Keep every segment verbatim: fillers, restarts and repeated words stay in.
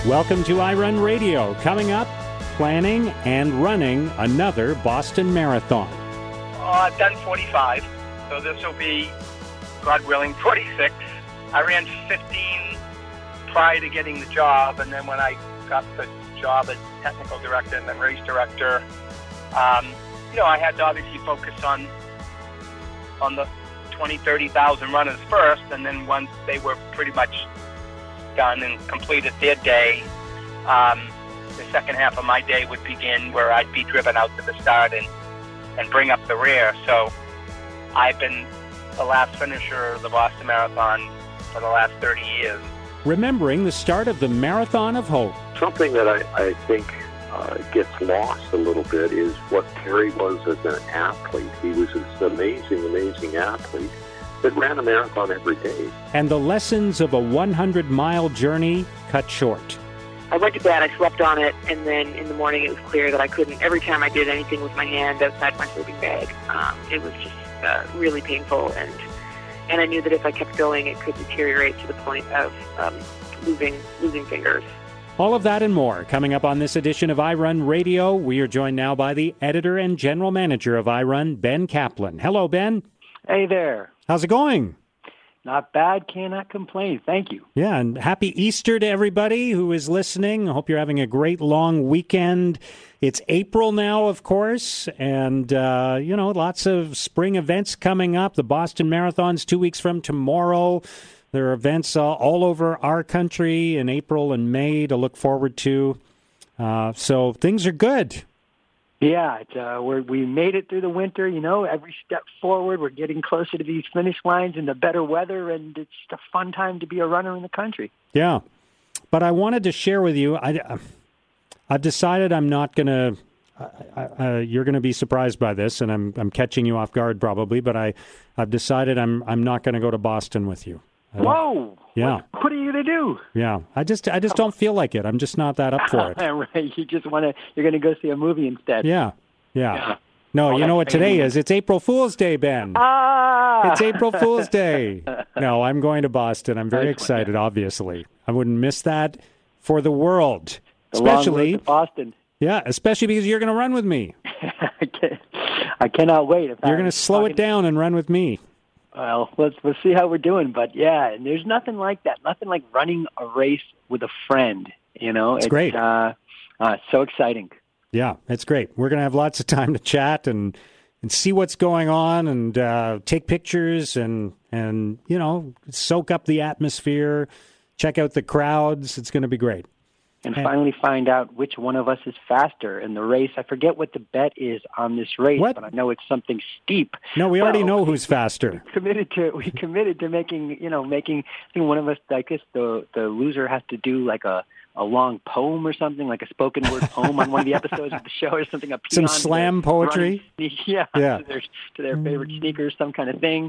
Welcome to iRun Radio. Coming up, planning and running another Boston Marathon. Uh, I've done forty-five, so this will be, God willing, forty-six. I ran fifteen prior to getting the job, and then when I got the job as technical director and then race director, um, you know, I had to obviously focus on on the twenty, thirty thousand runners first, and then once they were pretty much done and completed their day, um, the second half of my day would begin where I'd be driven out to the start and, and bring up the rear. So I've been the last finisher of the Boston Marathon for the last thirty years. Remembering the start of the Marathon of Hope. Something that I, I think uh, gets lost a little bit is what Terry was as an athlete. He was this amazing, amazing athlete that ran a marathon every day. And the lessons of a hundred-mile journey cut short. I went to bed, I slept on it, and then in the morning it was clear that I couldn't, every time I did anything with my hand outside my sleeping bag, um, it was just uh, really painful, and and I knew that if I kept going, it could deteriorate to the point of um, losing losing fingers. All of that and more coming up on this edition of iRun Radio. We are joined now by the editor and general manager of iRun, Ben Kaplan. Hello, Ben. Hey there. How's it going? Not bad. Cannot complain. Thank you. Yeah, and happy Easter to everybody who is listening. I hope you're having a great long weekend. It's April now, of course, and, uh, you know, lots of spring events coming up. The Boston Marathon's two weeks from tomorrow. There are events uh, all over our country in April and May to look forward to. Uh, so things are good. Yeah, it, uh, we're, we made it through the winter. You know, every step forward, we're getting closer to these finish lines and the better weather, and it's a fun time to be a runner in the country. Yeah, but I wanted to share with you, I, I've decided I'm not going to, uh, you're going to be surprised by this, and I'm I'm catching you off guard probably, but I, I've decided I'm I'm not going to go to Boston with you. Whoa! Yeah. What, what are you going to do? Yeah, I just I just don't feel like it. I'm just not that up for it. Right, you just want to. You're going to go see a movie instead. Yeah, yeah. yeah. No, oh, you know what today crazy. is? It's April Fool's Day, Ben. Ah! It's April Fool's Day. No, I'm going to Boston. I'm very Nice one, excited. yeah. Obviously, I wouldn't miss that for the world. The long road especially to Boston. Yeah, especially because you're going to run with me. I, can, I cannot wait. If You're going to slow talking, it down and run with me. Well, let's let's see how we're doing. But yeah, and there's nothing like that. Nothing like running a race with a friend. You know, it's, it's great. Uh, uh, so exciting. Yeah, it's great. We're going to have lots of time to chat and and see what's going on and uh, take pictures and and you know soak up the atmosphere, check out the crowds. It's going to be great. And finally find out which one of us is faster in the race. I forget what the bet is on this race, what? but I know it's something steep. No, we well, already know who's faster. We committed to we committed to making you know making. I think one of us. I guess the the loser has to do like a, a long poem or something, like a spoken word poem on one of the episodes of the show or something. A Some slam poetry. Running, yeah, yeah. To their, to their favorite sneakers, some kind of thing.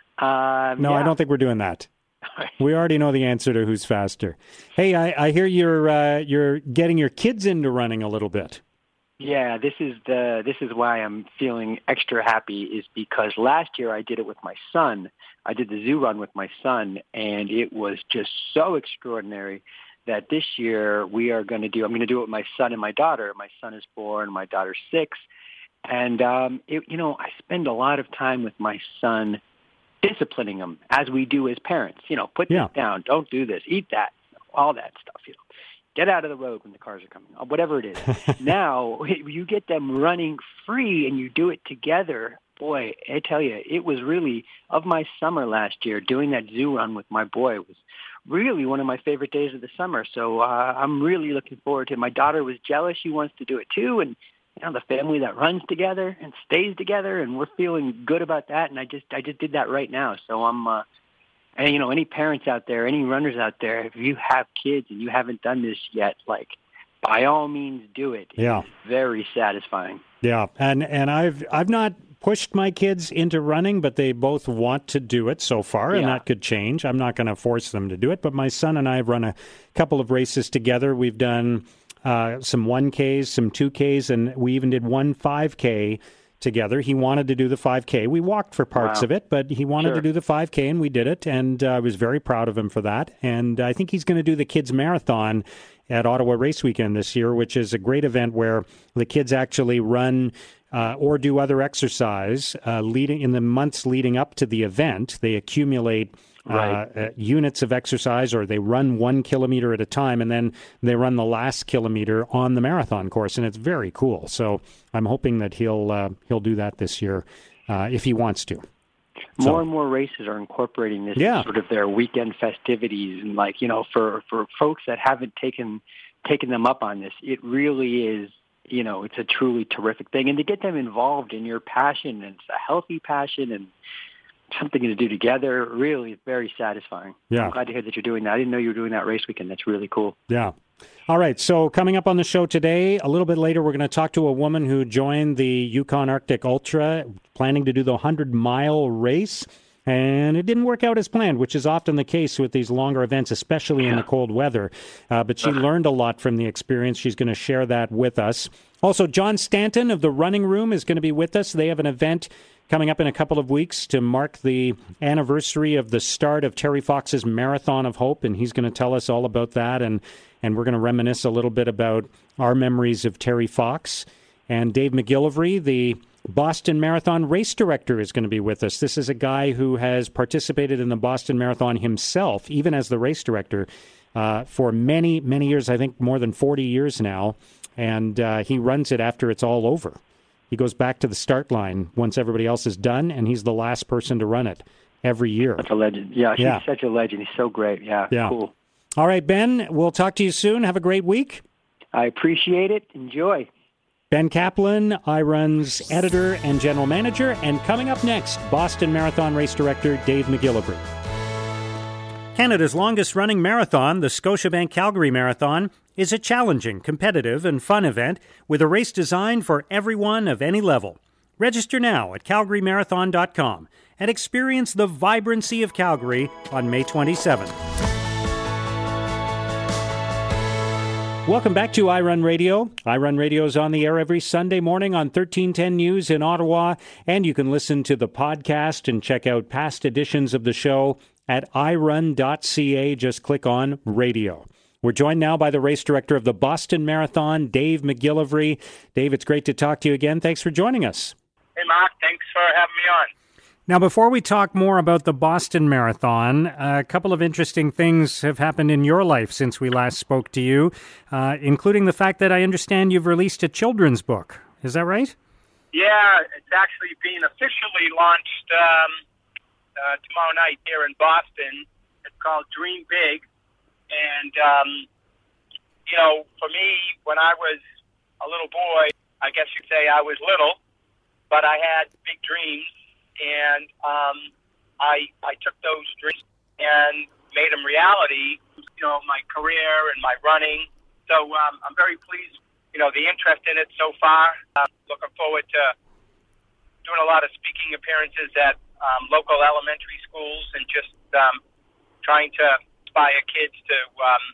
Um, no, yeah. I don't think we're doing that. We already know the answer to who's faster. Hey, I, I hear you're uh, you're getting your kids into running a little bit. Yeah, this is the this is why I'm feeling extra happy is because last year I did it with my son. I did the zoo run with my son, and it was just so extraordinary that this year we are going to do. I'm going to do it with my son and my daughter. My son is four and my daughter's six, and um, it, you know I spend a lot of time with my son, disciplining them as we do as parents. You know, put yeah. this down, don't do this, eat that, all that stuff. You know, get out of the road when the cars are coming, whatever it is. Now you get them running free and you do it together. Boy, I tell you, it was really of my summer last year. Doing that zoo run with my boy was really one of my favorite days of the summer. So uh, I'm really looking forward to it. My daughter was jealous; she wants to do it too, and you know, the family that runs together and stays together, and we're feeling good about that. And I just, I just did that right now. So I'm, uh, and you know, any parents out there, any runners out there, if you have kids and you haven't done this yet, like, by all means, do it. Yeah, it's very satisfying. Yeah, and and I've I've not pushed my kids into running, but they both want to do it so far, and yeah. that could change. I'm not going to force them to do it, but my son and I have run a couple of races together. We've done uh, some one Ks, some two Ks, and we even did one five K together. He wanted to do the five K. We walked for parts Wow. of it, but he wanted Sure. to do the five K, and we did it, and uh, I was very proud of him for that. And I think he's going to do the kids' marathon at Ottawa Race Weekend this year, which is a great event where the kids actually run uh, or do other exercise uh, leading in the months leading up to the event. They accumulate Right. Uh, uh, units of exercise, or they run one kilometer at a time, and then they run the last kilometer on the marathon course, and it's very cool. So I'm hoping that he'll uh, he'll do that this year uh, if he wants to. More So- and more races are incorporating this Yeah. as sort of their weekend festivities, and like you know, for for folks that haven't taken taken them up on this, it really is. You know, it's a truly terrific thing, and to get them involved in your passion, and it's a healthy passion, and something to do together, really very satisfying. Yeah. I'm glad to hear that you're doing that. I didn't know you were doing that race weekend. That's really cool. Yeah. All right. So coming up on the show today, a little bit later, we're going to talk to a woman who joined the Yukon Arctic Ultra, planning to do the hundred-mile race. And it didn't work out as planned, which is often the case with these longer events, especially in the cold weather. Uh, but she learned a lot from the experience. She's going to share that with us. Also, John Stanton of the Running Room is going to be with us. They have an event coming up in a couple of weeks to mark the anniversary of the start of Terry Fox's Marathon of Hope, and he's going to tell us all about that, and, and we're going to reminisce a little bit about our memories of Terry Fox. And Dave McGillivray, the Boston Marathon race director, is going to be with us. This is a guy who has participated in the Boston Marathon himself, even as the race director, uh, for many, many years, I think more than forty years now, and uh, he runs it after it's all over. He goes back to the start line once everybody else is done, and he's the last person to run it every year. That's a legend. Yeah, he's Yeah. such a legend. He's so great. Yeah, Yeah. cool. All right, Ben, we'll talk to you soon. Have a great week. I appreciate it. Enjoy. Ben Kaplan, iRun's editor and general manager, and coming up next, Boston Marathon race director Dave McGillivray. Canada's longest-running marathon, the Scotiabank Calgary Marathon, is a challenging, competitive, and fun event with a race designed for everyone of any level. Register now at calgary marathon dot com and experience the vibrancy of Calgary on May twenty-seventh. Welcome back to iRun Radio. iRun Radio is on the air every Sunday morning on thirteen ten News in Ottawa, and you can listen to the podcast and check out past editions of the show at i run dot c a. Just click on radio. We're joined now by the race director of the Boston Marathon, Dave McGillivray. Dave, it's great to talk to you again. Thanks for joining us. Hey, Mark. Thanks for having me on. Now, before we talk more about the Boston Marathon, a couple of interesting things have happened in your life since we last spoke to you, uh, including the fact that I understand you've released a children's book. Is that right? Yeah, it's actually being officially launched um, uh, tomorrow night here in Boston. It's called Dream Big. And, um, you know, for me, when I was a little boy, I guess you'd say I was little, but I had big dreams. And um, I I took those dreams and made them reality, you know, my career and my running. So um, I'm very pleased, you know, the interest in it so far. I'm looking forward to doing a lot of speaking appearances at um, local elementary schools and just um, trying to inspire kids to, um,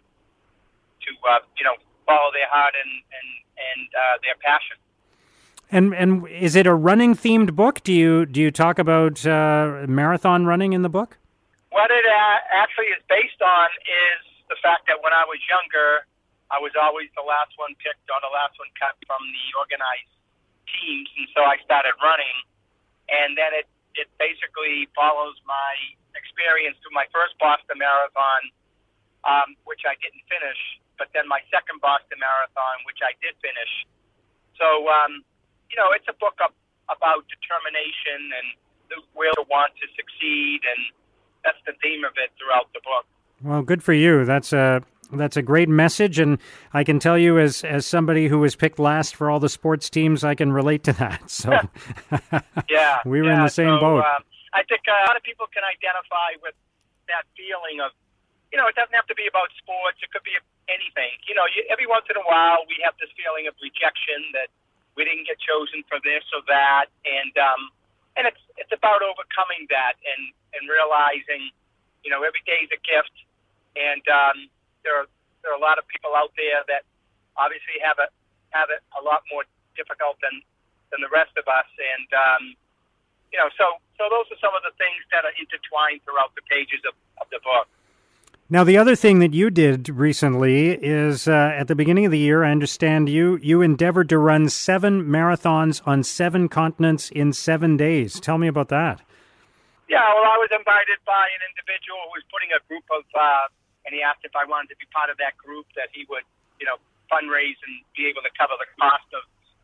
to uh, you know, follow their heart and, and, and uh, their passion. And and is it a running themed book? Do you do you talk about uh, marathon running in the book? What it uh, actually is based on is the fact that when I was younger, I was always the last one picked or the last one cut from the organized teams, and so I started running. And then it, it basically follows my experience through my first Boston Marathon, um, which I didn't finish, but then my second Boston Marathon, which I did finish. So, um, you know, it's a book up, about determination and the will to want to succeed, and that's the theme of it throughout the book. Well, good for you. That's a that's a great message, and I can tell you, as as somebody who was picked last for all the sports teams, I can relate to that. So, yeah, we were yeah, in the same so, boat. Um, I think uh, a lot of people can identify with that feeling of, you know, it doesn't have to be about sports. It could be anything. You know, you, every once in a while we have this feeling of rejection that we didn't get chosen for this or that, and um, and it's it's about overcoming that and, and realizing, you know, every day is a gift, and um, there are there are a lot of people out there that obviously have it have it a lot more difficult than than the rest of us. And, um, you know, so, so those are some of the things that are intertwined throughout the pages of, of the book. Now, the other thing that you did recently is uh, at the beginning of the year, I understand you, you endeavored to run seven marathons on seven continents in seven days. Tell me about that. Yeah, well, I was invited by an individual who was putting a group of, uh, and he asked if I wanted to be part of that group, that he would, you know, fundraise and be able to cover the cost of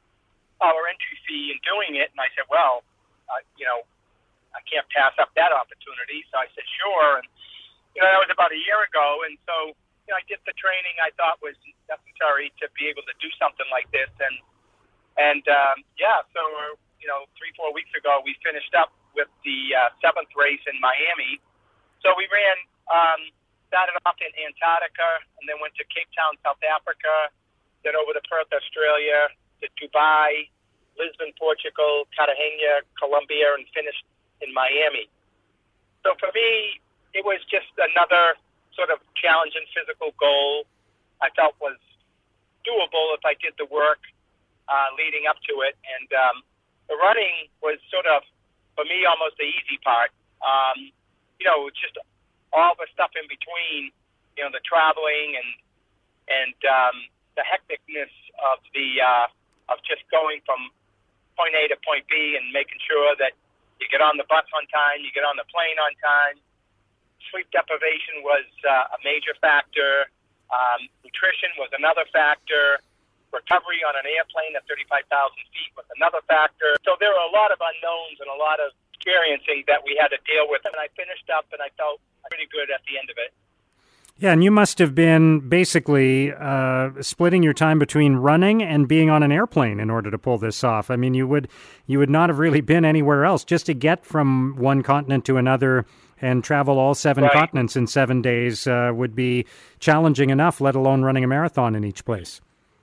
our entry fee in doing it. And I said, well, uh, you know, I can't pass up that opportunity. So I said, sure. And, you know, that was about a year ago. And so, you know, I did the training I thought was necessary to be able to do something like this. And, and um, yeah, so, uh, you know, three, four weeks ago, we finished up with the uh, seventh race in Miami. So we ran, um, started off in Antarctica and then went to Cape Town, South Africa, then over to Perth, Australia, to Dubai, Lisbon, Portugal, Cartagena, Colombia, and finished in Miami. So for me, it was just another sort of challenging physical goal I felt was doable if I did the work uh, leading up to it. And um, the running was sort of, for me, almost the easy part. Um, you know, just all the stuff in between, you know, the traveling and and um, the hecticness of the uh, of just going from point A to point B and making sure that you get on the bus on time, you get on the plane on time. Sleep deprivation was uh, a major factor. Um, nutrition was another factor. Recovery on an airplane at thirty-five thousand feet was another factor. So there were a lot of unknowns and a lot of experiencing that we had to deal with. And I finished up and I felt pretty good at the end of it. Yeah, and you must have been basically uh, splitting your time between running and being on an airplane in order to pull this off. I mean, you would you would not have really been anywhere else. Just to get from one continent to another and travel all seven right. continents in seven days uh, would be challenging enough, let alone running a marathon in each place.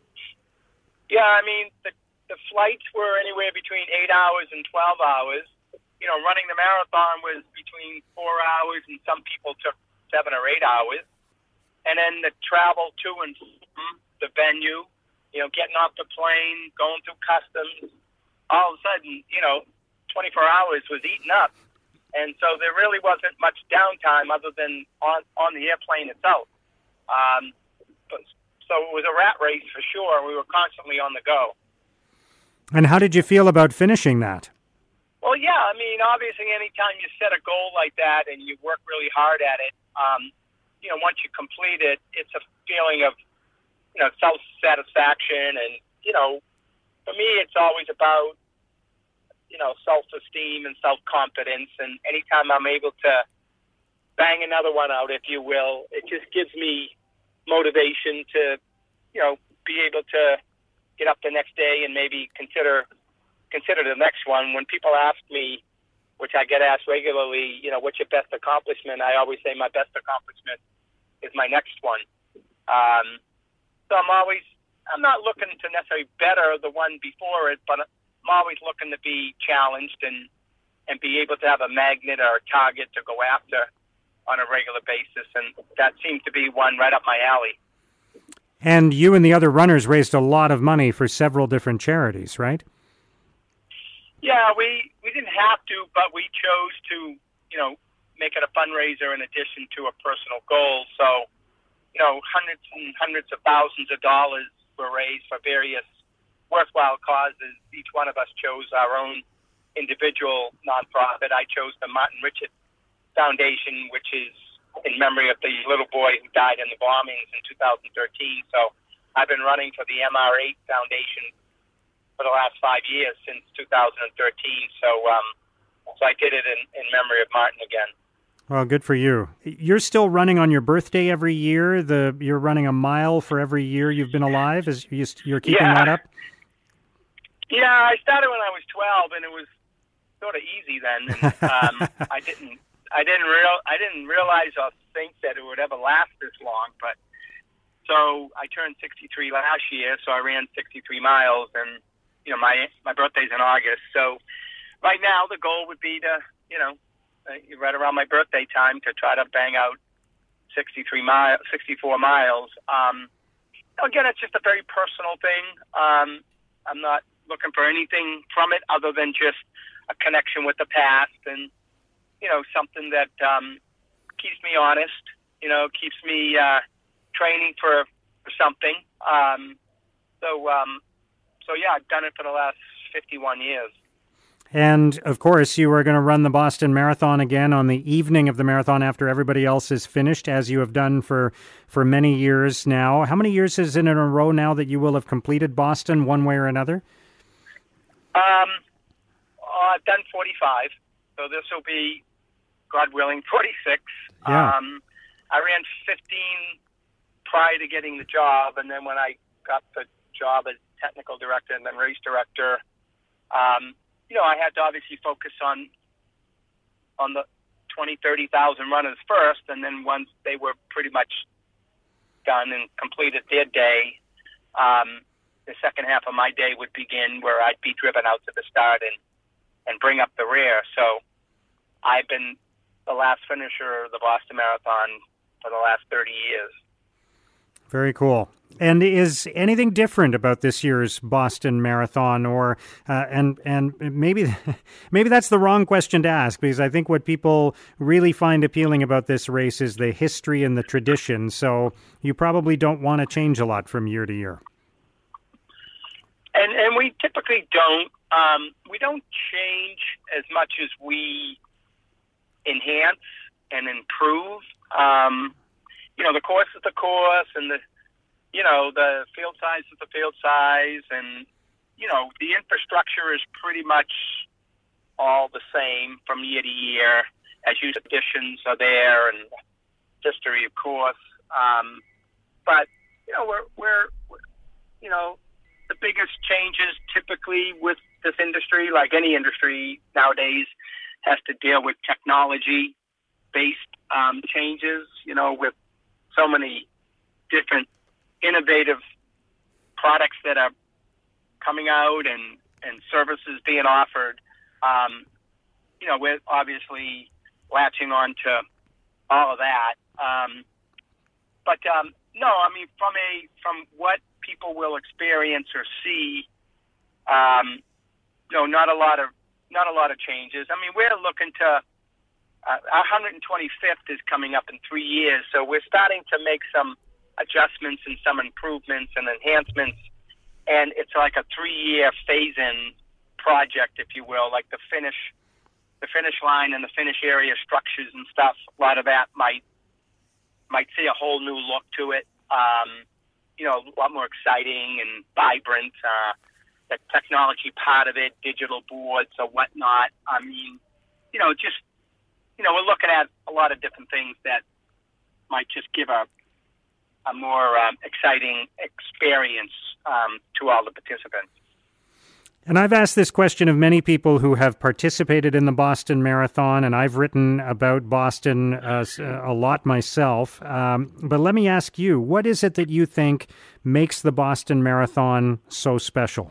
Yeah, I mean, the, the flights were anywhere between eight hours and twelve hours. You know, running the marathon was between four hours, and some people took seven or eight hours. And then the travel to and from the venue, you know, getting off the plane, going through customs, all of a sudden, you know, twenty-four hours was eaten up. And so there really wasn't much downtime other than on, on the airplane itself. Um, but, so it was a rat race for sure. We were constantly on the go. And how did you feel about finishing that? Well, yeah, I mean, obviously anytime you set a goal like that and you work really hard at it, um, you know, once you complete it, it's a feeling of, you know, self-satisfaction. And, you know, for me, it's always about, you know, self-esteem and self-confidence. And anytime I'm able to bang another one out, if you will, it just gives me motivation to, you know, be able to get up the next day and maybe consider consider the next one. When people ask me, which I get asked regularly, you know, what's your best accomplishment? I always say my best accomplishment is my next one. Um, so I'm always, I'm not looking to necessarily better the one before it, but I'm always looking to be challenged and, and be able to have a magnet or a target to go after on a regular basis. And that seems to be one right up my alley. And you and the other runners raised a lot of money for several different charities, right? Yeah, we, we didn't have to, but we chose to, you know, make it a fundraiser in addition to a personal goal. So, you know, hundreds and hundreds of thousands of dollars were raised for various worthwhile causes. Each one of us chose our own individual nonprofit. I chose the Martin Richard Foundation, which is in memory of the little boy who died in the bombings in two thousand thirteen. So I've been running for the M R eight Foundation for the last five years, since two thousand thirteen. So um, so I did it in, in memory of Martin again. Well, good for you. You're still running on your birthday every year. The You're running a mile for every year you've been alive. Is you, You're keeping yeah. that up? Yeah, I started when I was twelve, and it was sort of easy then. And, um, I didn't, I didn't real, I didn't realize or think that it would ever last this long. But so I turned sixty-three last year, so I ran sixty-three miles, and you know my my birthday's in August. So right now the goal would be to, you know, right around my birthday time to try to bang out sixty-three miles, sixty-four miles. Um, again, it's just a very personal thing. Um, I'm not looking for anything from it other than just a connection with the past and, you know, something that um, keeps me honest, you know, keeps me uh, training for, for something. Um, so, um, so, yeah, I've done it for the last fifty-one years. And, of course, you are going to run the Boston Marathon again on the evening of the marathon after everybody else is finished, as you have done for, for many years now. How many years is it in a row now that you will have completed Boston one way or another? Um, uh, I've done forty-five, so this will be, God willing, forty-six. Yeah. Um, I ran fifteen prior to getting the job, and then when I got the job as technical director and then race director, um, you know, I had to obviously focus on on the twenty, thirty thousand runners first, and then once they were pretty much done and completed their day, um, the second half of my day would begin where I'd be driven out to the start and, and bring up the rear. So I've been the last finisher of the Boston Marathon for the last thirty years. Very cool. And is anything different about this year's Boston Marathon, or uh, and and maybe maybe that's the wrong question to ask, because I think what people really find appealing about this race is the history and the tradition. So you probably don't want to change a lot from year to year. And and we typically don't um, we don't change as much as we enhance and improve. Um, you know, the course is the course, and the you know, the field size is the field size, and, you know, the infrastructure is pretty much all the same from year to year, as you additions are there, and history, of course. Um, but, you know, we're, we're, you know, the biggest changes typically with this industry, like any industry nowadays, has to deal with technology-based um, changes, you know, with so many different innovative products that are coming out and, and services being offered. Um, you know, we're obviously latching on to all of that. Um, but um, no, I mean, from a from what people will experience or see, um, no, not a lot of not a lot of changes. I mean, we're looking to uh, our one hundred twenty-fifth is coming up in three years, so we're starting to make some adjustments and some improvements and enhancements, and it's like a three-year phase-in project, if you will. Like the finish, the finish line and the finish area structures and stuff. A lot of that might might see a whole new look to it. Um, you know, a lot more exciting and vibrant. Uh, the technology part of it, digital boards or whatnot. I mean, you know, just you know, we're looking at a lot of different things that might just give a a more um, exciting experience um, to all the participants. And I've asked this question of many people who have participated in the Boston Marathon, and I've written about Boston uh, a lot myself. Um, but let me ask you, what is it that you think makes the Boston Marathon so special?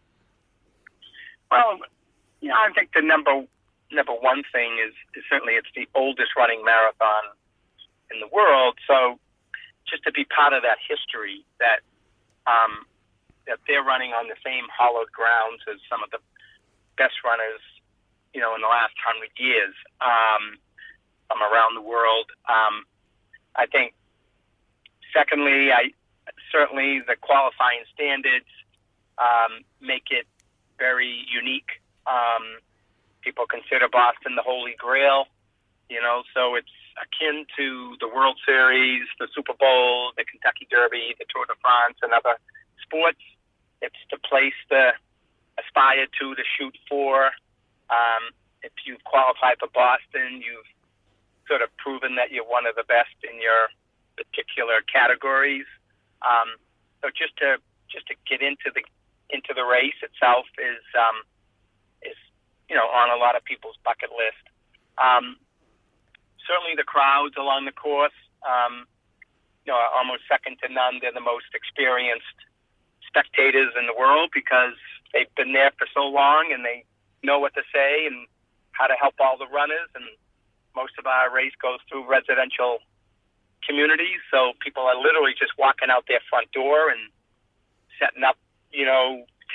Well, you know, I think the number number one thing is, is certainly it's the oldest running marathon in the world. So just to be part of that history, that um, that they're running on the same hallowed grounds as some of the best runners, you know, in the last hundred years um, from around the world. Um, I think, secondly, I certainly the qualifying standards um, make it very unique. Um, people consider Boston the Holy Grail, you know, so it's akin to the World Series, the Super Bowl, the Kentucky Derby, the Tour de France, and other sports. It's the place to aspire to, to shoot for. Um, if you've qualified for Boston, you've sort of proven that you're one of the best in your particular categories. Um, so just to just to get into the into the race itself is um, is you know on a lot of people's bucket list. Um, Certainly the crowds along the course, um, you know, are almost second to none. They're the most experienced spectators in the world because they've been there for so long and they know what to say and how to help all the runners. And most of our race goes through residential communities, so people are literally just walking out their front door and setting up, you know,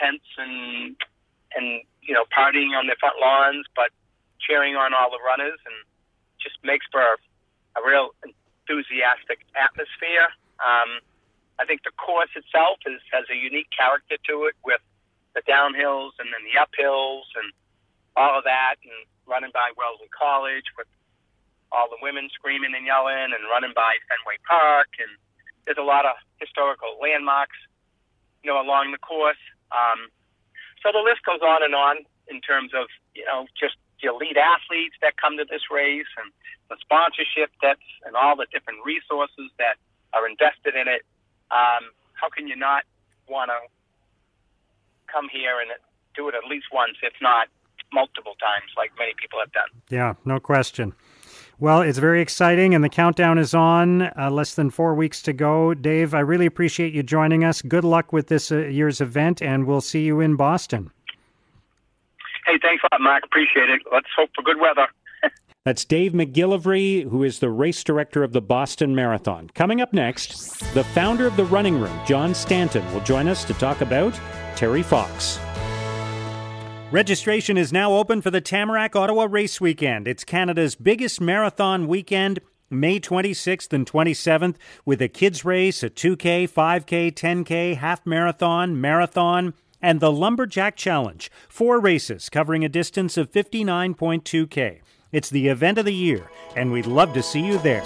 tents and and you know partying on their front lawns, but cheering on all the runners, and just makes for a, a real enthusiastic atmosphere. Um, I think the course itself is, has a unique character to it, with the downhills and then the uphills and all of that, and running by Wellesley College with all the women screaming and yelling, and running by Fenway Park, and there's a lot of historical landmarks, you know, along the course. Um, so the list goes on and on in terms of, you know, just the elite athletes that come to this race, and the sponsorship that's, and all the different resources that are invested in it. Um, how can you not want to come here and do it at least once, if not multiple times, like many people have done? Yeah, no question. Well, it's very exciting, and the countdown is on. Uh, less than four weeks to go. Dave, I really appreciate you joining us. Good luck with this uh, year's event, and we'll see you in Boston. Hey, thanks a lot, Mark. Appreciate it. Let's hope for good weather. That's Dave McGillivray, who is the race director of the Boston Marathon. Coming up next, the founder of the Running Room, John Stanton, will join us to talk about Terry Fox. Registration is now open for the Tamarack Ottawa Race Weekend. It's Canada's biggest marathon weekend, May twenty-sixth and twenty-seventh, with a kids race, a two K, five K, ten K, half marathon, marathon, and the Lumberjack Challenge. Four races covering a distance of fifty-nine point two K. It's the event of the year, and we'd love to see you there.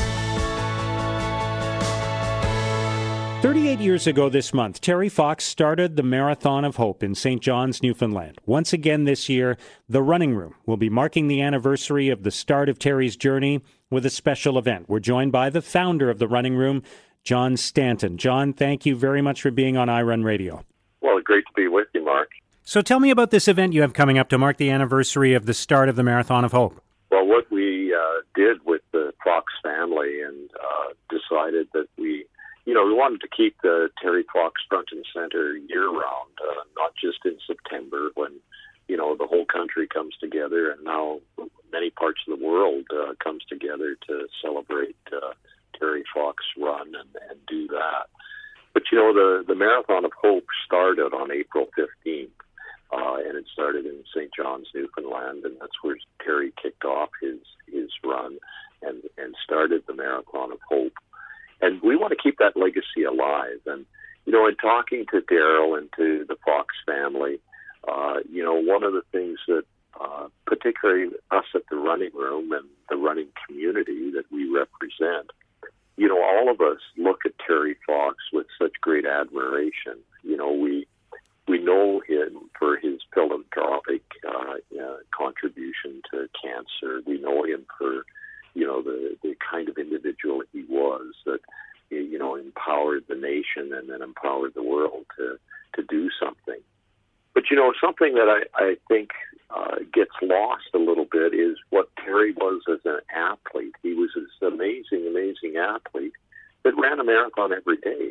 thirty-eight years ago this month, Terry Fox started the Marathon of Hope in Saint John's, Newfoundland. Once again this year, the Running Room will be marking the anniversary of the start of Terry's journey with a special event. We're joined by the founder of the Running Room, John Stanton. John, thank you very much for being on iRun Radio. Well, great to be with you, Mark. So tell me about this event you have coming up to mark the anniversary of the start of the Marathon of Hope. Well, what we uh, did with the Fox family and uh, decided that we, you know, we wanted to keep the Terry Fox front and center year-round, uh, not just in September when, you know, the whole country comes together, and now many parts of the world uh, comes together to celebrate uh, Terry Fox run and, and do that. But, you know, the, the Marathon of Hope started on April fifteenth. Uh, and it started in Saint John's, Newfoundland, and that's where Terry kicked off his, his run and, and started the Marathon of Hope. And we want to keep that legacy alive. And, you know, in talking to Daryl and to the Fox family, uh, you know, one of the things that uh, particularly us at the Running Room and the running community that we represent, you know, all of us look at Terry Fox with such great admiration. You know, we We know him for his philanthropic uh, uh, contribution to cancer. We know him for, you know, the, the kind of individual he was that, you know, empowered the nation and then empowered the world to, to do something. But, you know, something that I, I think uh, gets lost a little bit is what Terry was as an athlete. He was this amazing, amazing athlete that ran a marathon every day.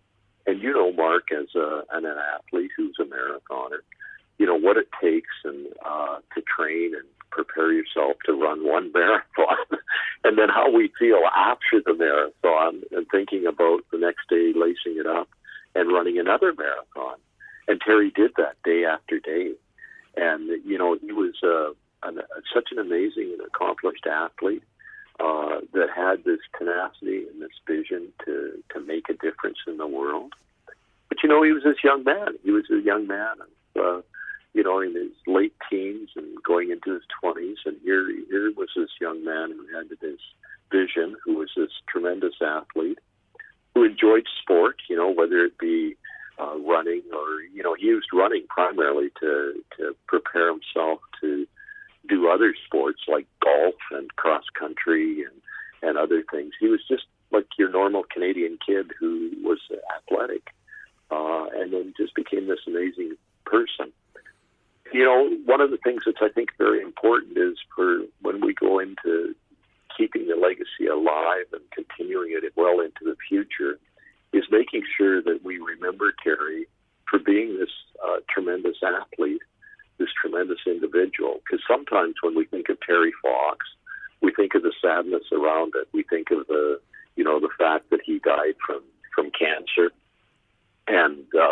And you know, Mark, as a, an athlete who's a marathoner, you know, what it takes and uh, to train and prepare yourself to run one marathon. And then how we feel after the marathon and thinking about the next day lacing it up and running another marathon. And Terry did that day after day. And, you know, he was uh, an, such an amazing and accomplished athlete. Uh, that had this tenacity and this vision to, to make a difference in the world. But, you know, he was this young man. He was a young man, uh, you know, in his late teens and going into his twenties. And here, here was this young man who had this vision, who was this tremendous athlete, who enjoyed sport, you know, whether it be uh, running or, you know, he used running primarily to, to prepare himself to do other sports like golf and cross country and, and other things. He was just like your normal Canadian kid who was athletic uh, and then just became this amazing person. You know, one of the things that's, I think, very important is for when we go into keeping the legacy alive and continuing it well into the future is making sure that we remember Terry for being this uh, tremendous athlete, this tremendous individual. Because sometimes when we think of Terry Fox, we think of the sadness around it. We think of the, you know, the fact that he died from, from cancer. And, uh,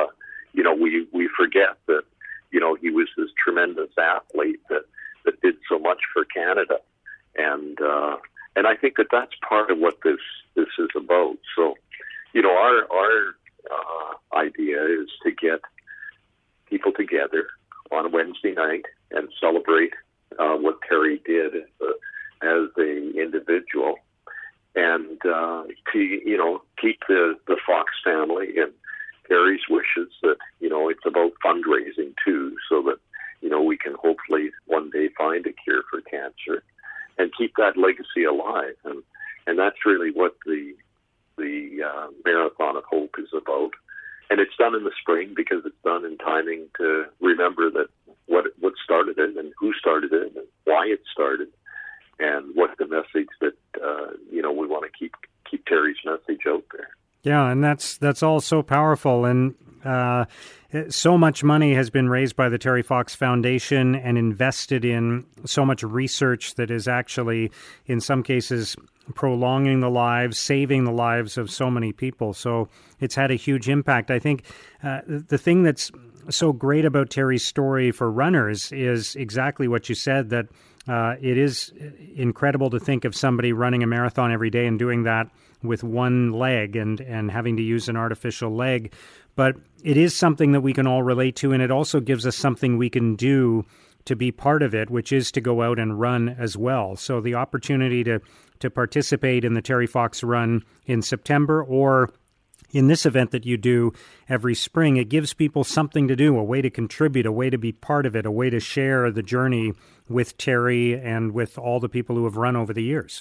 you know, we, we forget that, you know, he was this tremendous athlete that, that did so much for Canada. And, uh, and I think that that's part of what this, this is about. So, you know, our, our, uh, idea is to get people together on a Wednesday night and celebrate, uh, what Terry did as a, as a individual, and, uh, to, you know, keep the, the Fox family and Terry's wishes that, you know, it's about fundraising too, so that, you know, we can hopefully one day find a cure for cancer and keep that legacy alive. And, and that's really what the, the, uh, Marathon of Hope is about. And it's done in the spring because it's done in timing to remember that what, what started it and who started it and why it started, and what the message that, uh, you know, we want to keep, keep Terry's message out there. Yeah, and that's that's all so powerful, and uh, so much money has been raised by the Terry Fox Foundation and invested in so much research that is actually, in some cases, prolonging the lives, saving the lives of so many people. So it's had a huge impact. I think uh, the thing that's so great about Terry's story for runners is exactly what you said, that uh, it is incredible to think of somebody running a marathon every day and doing that with one leg and, and having to use an artificial leg. But it is something that we can all relate to, and it also gives us something we can do to be part of it, which is to go out and run as well. So the opportunity to, to participate in the Terry Fox Run in September, or in this event that you do every spring, it gives people something to do, a way to contribute, a way to be part of it, a way to share the journey with Terry and with all the people who have run over the years.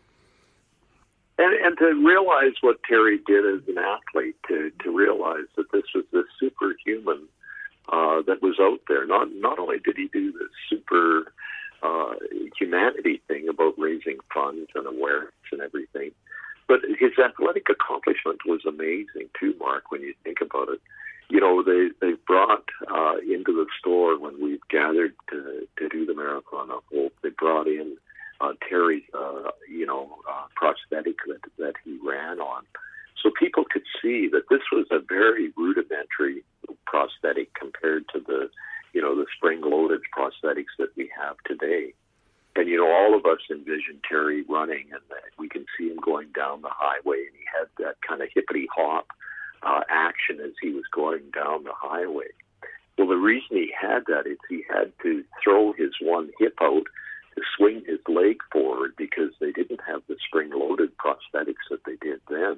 And, and to realize what Terry did as an athlete, to, to realize that this was this superhuman uh, that was out there. Not not only did he do this super uh, humanity thing about raising funds and awareness and everything, but his athletic accomplishment was amazing too, Mark, when you think about it. You know, they, they brought uh, into the store when we gathered to, to do the Marathon of Hope, they brought in Uh, Terry's, uh, you know, uh, prosthetic that, that he ran on. So people could see that this was a very rudimentary prosthetic compared to the, you know, the spring-loaded prosthetics that we have today. And, you know, all of us envision Terry running, and that we can see him going down the highway, and he had that kind of hippity-hop uh, action as he was going down the highway. Well, the reason he had that is he had to throw his one hip out to swing his leg forward, because they didn't have the spring-loaded prosthetics that they did then.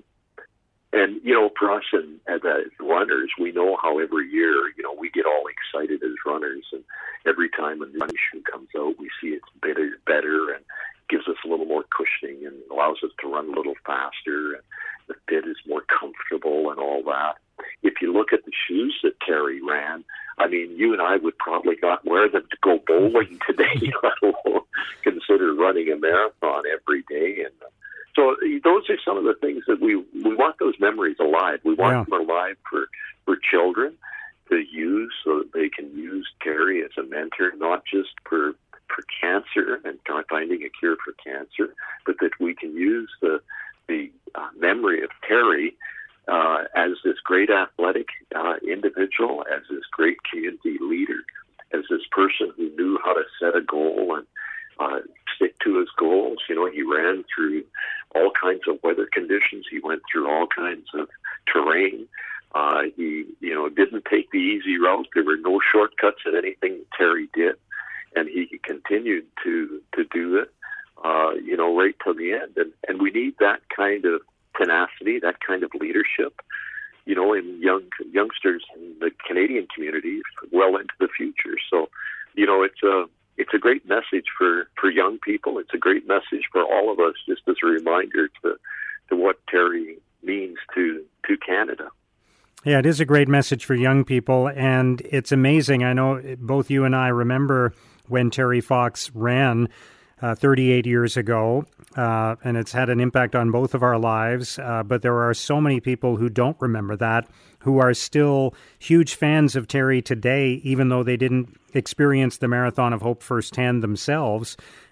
And, you know, for us and as runners, we know how every year, you know, we get all excited as runners, and every time a new running shoe comes out, we see it's better, better and gives us a little more cushioning and allows us to run a little faster, and the fit is more comfortable and all that. If you look at the shoes that Terry ran, I mean, you and I would probably not wear them to go bowling today, let alone consider running a marathon every day. And so those are some of the things that we, we want those memories alive. We want yeah. them alive for, for children to use, so that they can use Terry as a mentor, not just for, for cancer and finding a cure for cancer, but that we can use the, the uh, memory of Terry Uh, as this great athletic uh, individual, as this great community leader, as this person who knew how to set a goal and uh, stick to his goals. You know, he ran through all kinds of weather conditions. He went through all kinds of terrain. Uh, he, you know, didn't take the easy route. There were no shortcuts in anything Terry did, and he continued to to do it, uh, you know, right till the end. And, and we need that kind of tenacity, that kind of leadership, you know, in young youngsters in the Canadian community well into the future. So, you know, it's a it's a great message for, for young people. It's a great message for all of us, just as a reminder to to what Terry means to to Canada. Yeah, it is a great message for young people, and it's amazing. I know both you and I remember when Terry Fox ran Uh, thirty-eight years ago, uh, and it's had an impact on both of our lives. Uh, but there are so many people who don't remember that, who are still huge fans of Terry today, even though they didn't experience the Marathon of Hope firsthand themselves.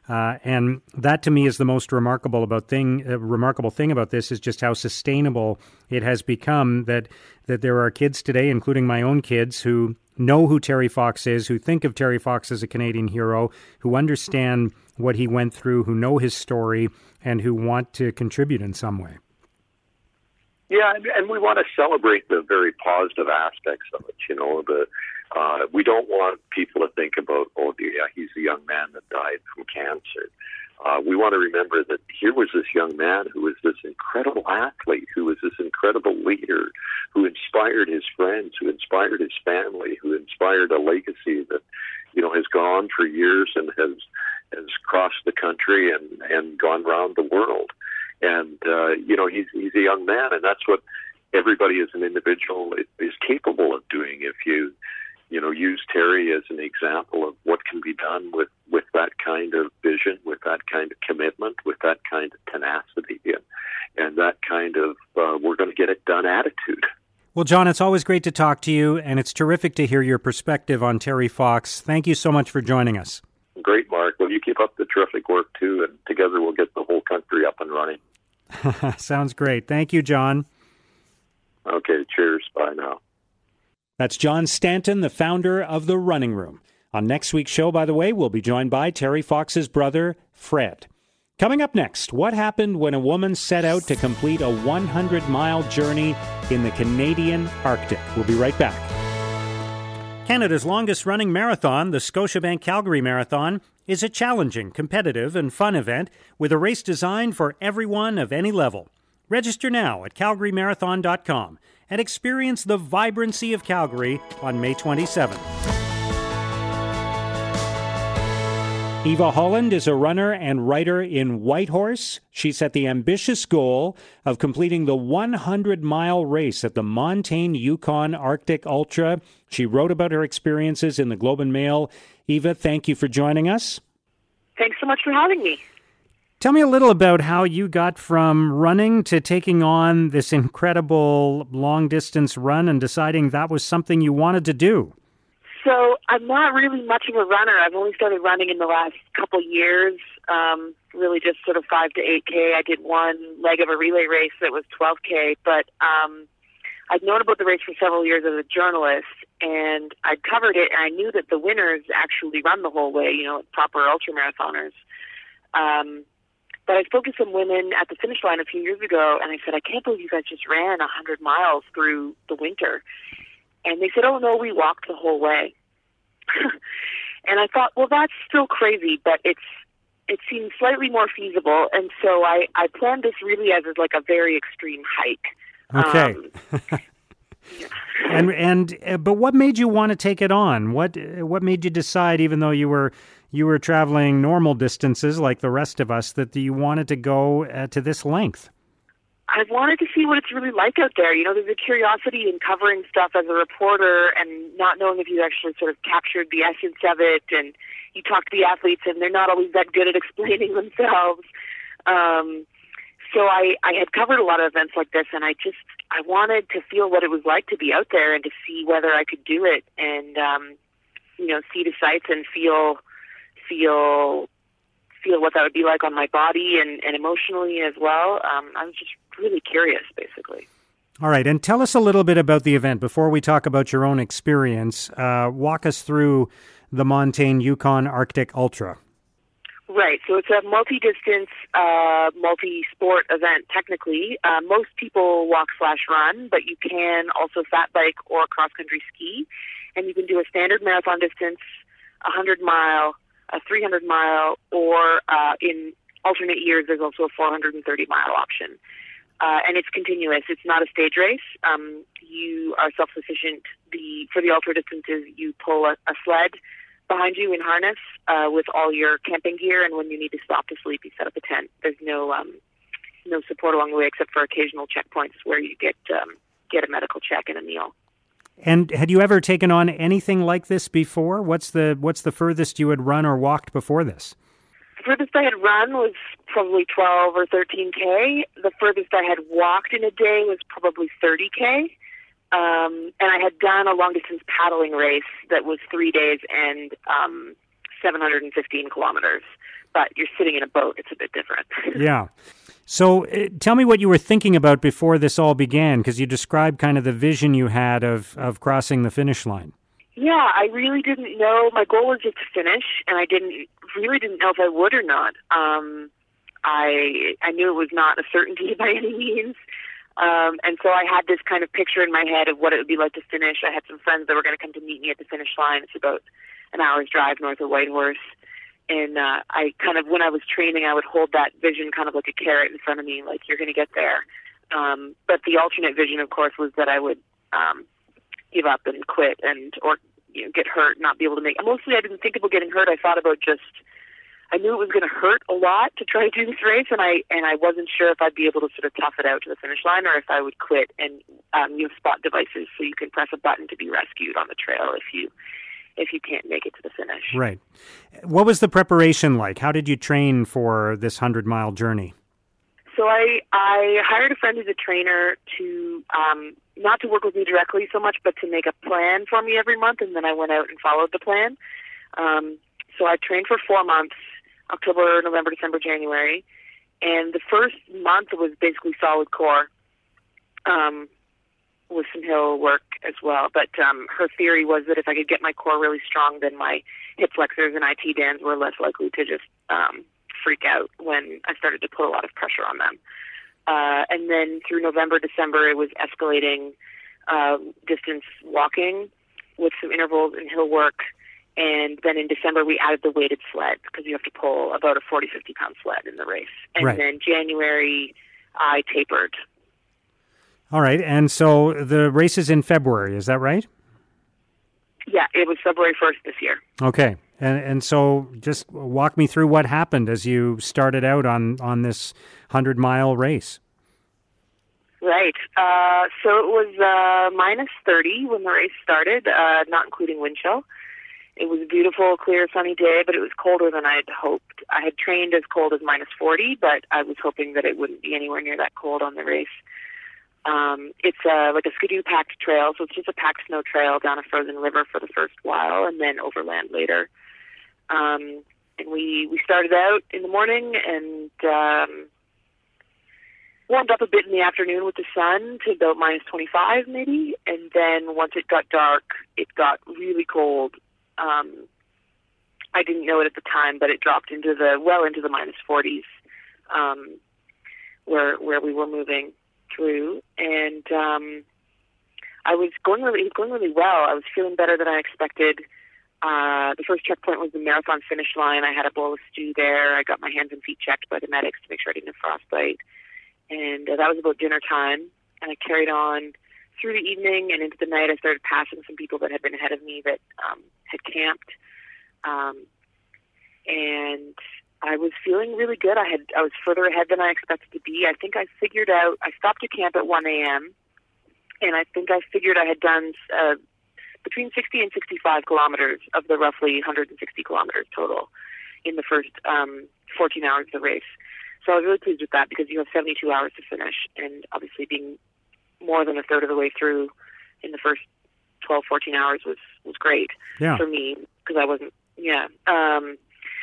Uh, and that to me is the most remarkable about thing. Uh, remarkable thing about this is just how sustainable it has become. That that there are kids today, including my own kids, who know who Terry Fox is, who think of Terry Fox as a Canadian hero, who understand what he went through, who know his story, and who want to contribute in some way. Yeah, and, and we want to celebrate the very positive aspects of it. You know, the uh, we don't want people to think about, oh, yeah, he's a young man that died from cancer. Uh, we want to remember that here was this young man who was this incredible athlete, who was this incredible leader, who inspired his friends, who inspired his family, who inspired a legacy that, you know, has gone on for years and has has crossed the country and, and gone around the world. And, uh, you know, he's, he's a young man, and that's what everybody as an individual is capable of doing. If you, you know, use Terry as an example of what can be done with, with that kind of vision, with that kind of commitment, with that kind of tenacity, and, and that kind of uh, we're going to get it done attitude. Well, John, it's always great to talk to you, and it's terrific to hear your perspective on Terry Fox. Thank you so much for joining us. Great, Mark. Well, you keep up the terrific work, too, and together we'll get the whole country up and running. Sounds great. Thank you, John. Okay, cheers. Bye now. That's John Stanton, the founder of The Running Room. On next week's show, by the way, we'll be joined by Terry Fox's brother, Fred. Coming up next, what happened when a woman set out to complete a one hundred mile journey in the Canadian Arctic? We'll be right back. Canada's longest-running marathon, the Scotiabank Calgary Marathon, is a challenging, competitive, and fun event with a race designed for everyone of any level. Register now at calgary marathon dot com and experience the vibrancy of Calgary on May twenty-seventh. Eva Holland is a runner and writer in Whitehorse. She set the ambitious goal of completing the one hundred mile race at the Montane Yukon Arctic Ultra. She wrote about her experiences in the Globe and Mail. Eva, thank you for joining us. Thanks so much for having me. Tell me a little about how you got from running to taking on this incredible long-distance run and deciding that was something you wanted to do. So I'm not really much of a runner. I've only started running in the last couple years, um, really just sort of five to eight K. I did one leg of a relay race that was twelve K, but um, I'd known about the race for several years as a journalist, and I'd covered it, and I knew that the winners actually run the whole way, you know, proper ultramarathoners. Um, but I spoke to some women at the finish line a few years ago, and I said, I can't believe you guys just ran one hundred miles through the winter. And they said, oh, no, we walked the whole way. And I thought, well, that's still crazy, but it's it seems slightly more feasible. And so I, I planned this really as like a very extreme hike. Okay. Um, yeah. and and uh, but what made you want to take it on? What uh, what made you decide, even though you were you were traveling normal distances like the rest of us, that you wanted to go uh, to this length? I wanted to see what it's really like out there. You know, there's a curiosity in covering stuff as a reporter and not knowing if you actually sort of captured the essence of it. And you talk to the athletes, and they're not always that good at explaining themselves. Um, so I, I had covered a lot of events like this, and I just I wanted to feel what it was like to be out there and to see whether I could do it, and um, you know, see the sights and feel feel. feel what that would be like on my body and, and emotionally as well. Um, I was just really curious, basically. All right, and tell us a little bit about the event before we talk about your own experience. Uh, walk us through the Montane Yukon Arctic Ultra. Right, so it's a multi-distance, uh, multi-sport event, technically. Uh, most people walk slash run, but you can also fat bike or cross-country ski, and you can do a standard marathon distance, a one hundred mile, a three hundred mile, or uh, in alternate years, there's also a four hundred thirty mile option. Uh, and it's continuous. It's not a stage race. Um, you are self-sufficient. The For the ultra distances, you pull a, a sled behind you in harness uh, with all your camping gear, and when you need to stop to sleep, you set up a tent. There's no um, no support along the way except for occasional checkpoints where you get um, get a medical check and a meal. And had you ever taken on anything like this before? What's the what's the furthest you had run or walked before this? The furthest I had run was probably twelve or thirteen K. The furthest I had walked in a day was probably thirty K. Um, and I had done a long-distance paddling race that was three days and um, seven hundred fifteen kilometers. but you're sitting in a boat. It's a bit different. Yeah. So uh, tell me what you were thinking about before this all began, because you described kind of the vision you had of, of crossing the finish line. Yeah, I really didn't know. My goal was just to finish, and I didn't really didn't know if I would or not. Um, I I knew it was not a certainty by any means, um, and so I had this kind of picture in my head of what it would be like to finish. I had some friends that were going to come to meet me at the finish line. It's about an hour's drive north of Whitehorse, and uh, I kind of, when I was training, I would hold that vision kind of like a carrot in front of me, like you're going to get there. Um, but the alternate vision, of course, was that I would um, give up and quit and or you know, get hurt, not be able to make. Mostly, I didn't think about getting hurt. I thought about just. I knew it was going to hurt a lot to try to do this race, and I and I wasn't sure if I'd be able to sort of tough it out to the finish line, or if I would quit. And um, you have spot devices, so you can press a button to be rescued on the trail if you if you can't make it to the finish. Right. What was the preparation like? How did you train for this hundred mile journey? So I I hired a friend who's a trainer to um, not to work with me directly so much, but to make a plan for me every month, and then I went out and followed the plan. Um, so I trained for four months. October, November, December, January. And the first month was basically solid core um, with some hill work as well. But um, her theory was that if I could get my core really strong, then my hip flexors and I T bands were less likely to just um, freak out when I started to put a lot of pressure on them. Uh, and then through November, December, it was escalating uh, distance walking with some intervals and hill work. And then in December, we added the weighted sled because you have to pull about a forty, fifty pound sled in the race. And right. then January, I tapered. All right. And so the race is in February, is that right? Yeah, it was February first this year. Okay. And and so just walk me through what happened as you started out on, on this hundred mile race. Right. Uh, so it was uh, minus thirty when the race started, uh, not including wind chill. It was a beautiful, clear, sunny day, but it was colder than I had hoped. I had trained as cold as minus forty, but I was hoping that it wouldn't be anywhere near that cold on the race. Um, it's uh, like a Skidoo packed trail, so it's just a packed snow trail down a frozen river for the first while, and then overland later. Um, and we, we started out in the morning and um, warmed up a bit in the afternoon with the sun to about minus twenty-five maybe, and then once it got dark, it got really cold. Um, I didn't know it at the time, but it dropped into the well into the minus forties, um, where where we were moving through, and um, I was going really, it was going really well. I was feeling better than I expected. Uh, the first checkpoint was the marathon finish line. I had a bowl of stew there. I got my hands and feet checked by the medics to make sure I didn't have frostbite, and uh, that was about dinner time. And I carried on through the evening and into the night. I started passing some people that had been ahead of me that um, had camped, um, and I was feeling really good. I had I was further ahead than I expected to be. I think I figured out. I stopped to camp at one a.m. and I think I figured I had done uh, between sixty and sixty-five kilometers of the roughly one hundred sixty kilometers total in the first um, fourteen hours of the race. So I was really pleased with that because you have seventy-two hours to finish, and obviously being more than a third of the way through in the first twelve, fourteen hours was, was great yeah. for me because I wasn't, yeah. Um,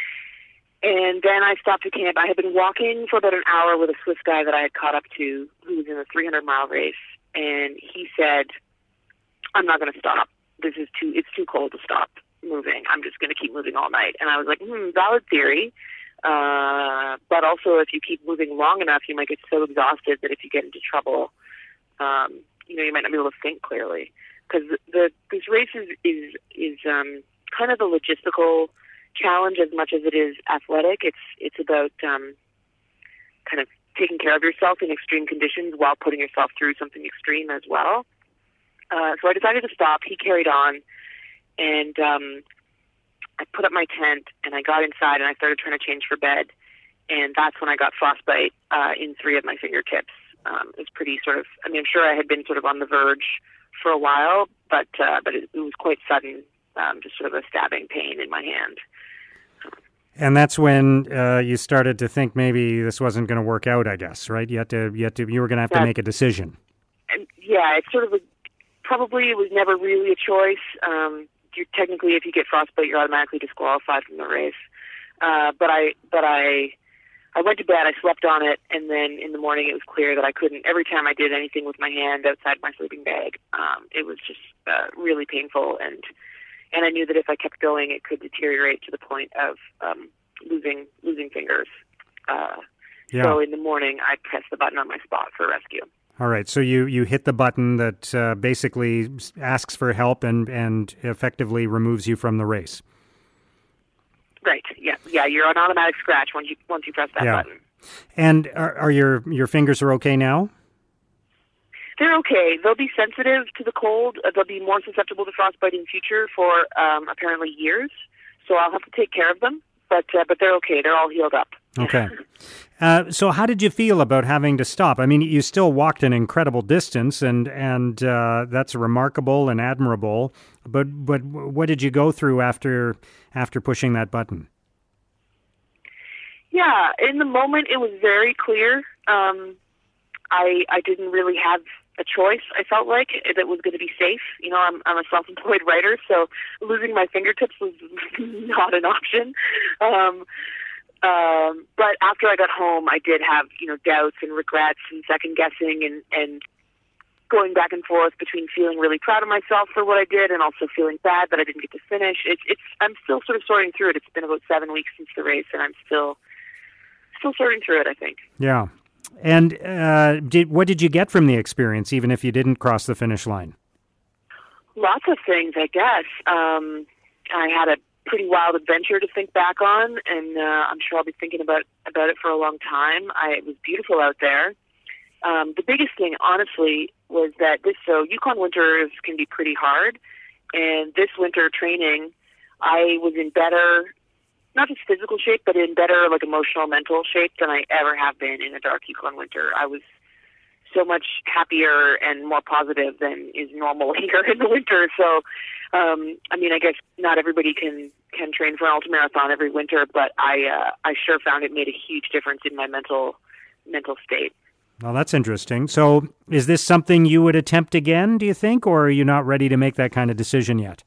and then I stopped to camp. I had been walking for about an hour with a Swiss guy that I had caught up to who was in a three hundred mile race. And he said, I'm not going to stop. This is too, it's too cold to stop moving. I'm just going to keep moving all night. And I was like, hmm, valid theory. Uh, but also if you keep moving long enough, you might get so exhausted that if you get into trouble, Um, you know, you might not be able to think clearly because the, the this race is is is um, kind of a logistical challenge as much as it is athletic. It's it's about um, kind of taking care of yourself in extreme conditions while putting yourself through something extreme as well. Uh, so I decided to stop. He carried on, and um, I put up my tent and I got inside and I started trying to change for bed, and that's when I got frostbite uh, in three of my fingertips. Um, it was pretty sort of, I mean, I'm sure I had been sort of on the verge for a while, but uh, but it, it was quite sudden, um, just sort of a stabbing pain in my hand. And that's when uh, you started to think maybe this wasn't going to work out, I guess, right? You had to, you had to, you were going to have to make a decision. And yeah, it's sort of a, probably it was never really a choice. Um, you're technically, if you get frostbite, you're automatically disqualified from the race. uh, but I but I I went to bed. I slept on it, and then in the morning it was clear that I couldn't. Every time I did anything with my hand outside my sleeping bag, um, it was just uh, really painful, and and I knew that if I kept going, it could deteriorate to the point of um, losing losing fingers. Uh, yeah. So in the morning, I pressed the button on my spot for rescue. All right, so you, you hit the button that uh, basically asks for help and, and effectively removes you from the race. Right. Yeah. Yeah. You're on automatic scratch once you once you press that yeah. button. And are, are your your fingers are okay now? They're okay. They'll be sensitive to the cold. Uh, they'll be more susceptible to frostbite in future for um, apparently years. So I'll have to take care of them. But uh, but they're okay. They're all healed up. Okay. Uh, so how did you feel about having to stop? I mean, you still walked an incredible distance, and and uh, that's remarkable and admirable. But but what did you go through after after pushing that button? Yeah, in the moment, it was very clear. Um, I I didn't really have a choice. I felt like that was going to be safe. You know, I'm I'm a self-employed writer, so losing my fingertips was not an option. Um, Um, but after I got home, I did have, you know, doubts and regrets and second guessing and, and going back and forth between feeling really proud of myself for what I did and also feeling bad that I didn't get to finish. It's, it's, I'm still sort of sorting through it. It's been about seven weeks since the race, and I'm still, still sorting through it, I think. Yeah. And uh, did, what did you get from the experience, even if you didn't cross the finish line? Lots of things, I guess. Um, I had a pretty wild adventure to think back on, and uh, I'm sure I'll be thinking about about it for a long time. I, it was beautiful out there. Um, the biggest thing, honestly, was that this, so Yukon winters can be pretty hard, and this winter training, I was in better, not just physical shape, but in better, like, emotional, mental shape than I ever have been in a dark Yukon winter. I was so much happier and more positive than is normal here in the winter. So, um, I mean, I guess not everybody can, can train for an ultramarathon every winter, but I uh, I sure found it made a huge difference in my mental mental state. Well, that's interesting. So is this something you would attempt again, do you think, or are you not ready to make that kind of decision yet?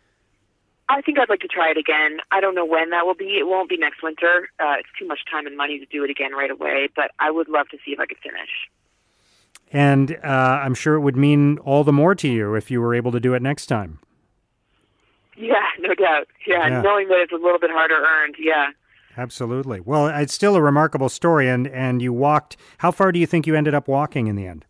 I think I'd like to try it again. I don't know when that will be. It won't be next winter. Uh, it's too much time and money to do it again right away, but I would love to see if I could finish. And uh, I'm sure it would mean all the more to you if you were able to do it next time. Yeah, no doubt. Yeah, yeah. Knowing that it's a little bit harder earned, yeah. Absolutely. Well, it's still a remarkable story, and, and you walked, how far do you think you ended up walking in the end?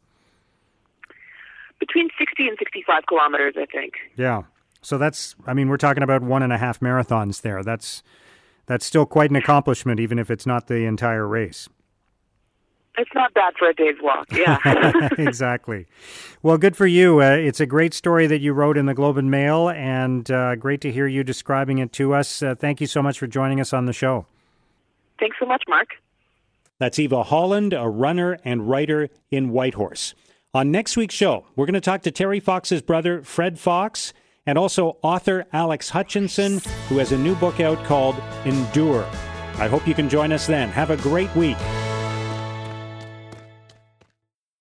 Between sixty and sixty-five kilometers, I think. Yeah. So that's, I mean, we're talking about one and a half marathons there. That's that's still quite an accomplishment, even if it's not the entire race. It's not bad for a day's walk, yeah. Exactly. Well, good for you. Uh, it's a great story that you wrote in the Globe and Mail, and uh, great to hear you describing it to us. Uh, thank you so much for joining us on the show. Thanks so much, Mark. That's Eva Holland, a runner and writer in Whitehorse. On next week's show, we're going to talk to Terry Fox's brother, Fred Fox, and also author Alex Hutchinson, who has a new book out called Endure. I hope you can join us then. Have a great week.